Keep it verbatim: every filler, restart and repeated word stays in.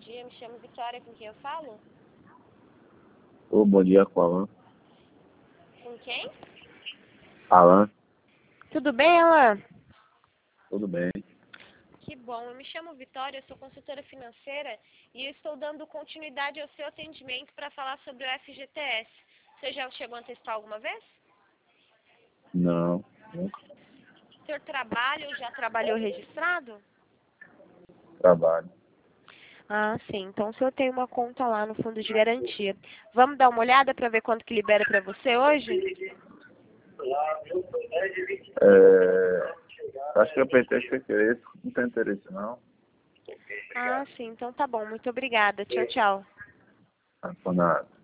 dia, me chamo Vitória, com quem eu falo? Ô, bom dia, com o Alan. Com quem? Alan, Tudo bem, Alan? tudo bem? Que bom, eu me chamo Vitória, eu sou consultora financeira e eu estou dando continuidade ao seu atendimento para falar sobre o F G T S. Você já chegou a antecipar alguma vez? Não, nunca Seu trabalho já trabalhou registrado? trabalho. Ah, sim. Então o senhor tem uma conta lá no fundo de garantia. Vamos dar uma olhada para ver quanto que libera para você hoje? É, acho que eu pensei que interesse, não tem interesse não. Ah, sim. Então tá bom. Muito obrigada. Tchau, tchau. Não, por nada.